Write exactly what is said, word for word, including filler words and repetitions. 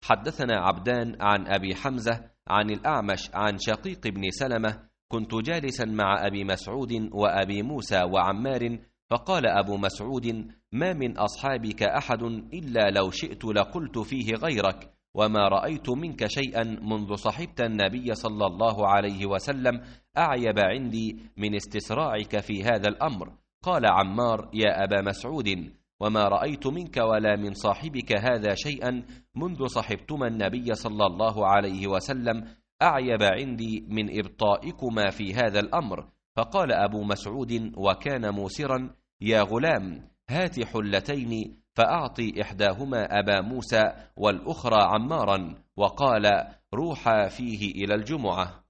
حدثنا عبدان عن أبي حمزة عن الأعمش عن شقيق بن سلمة: كنت جالسا مع أبي مسعود وأبي موسى وعمار، فقال أبو مسعود: ما من أصحابك أحد إلا لو شئت لقلت فيه غيرك، وما رأيت منك شيئا منذ صحبت النبي صلى الله عليه وسلم أعيب عندي من استسراعك في هذا الأمر. قال عمار: يا أبا مسعود، وما رأيت منك ولا من صاحبك هذا شيئا منذ صحبتما النبي صلى الله عليه وسلم أعيب عندي من إبطائكما في هذا الأمر. فقال أبو مسعود وكان موسرا: يا غلام، هات حلتين، فأعطي إحداهما أبا موسى والأخرى عمارا، وقال: روحا فيه إلى الجمعة.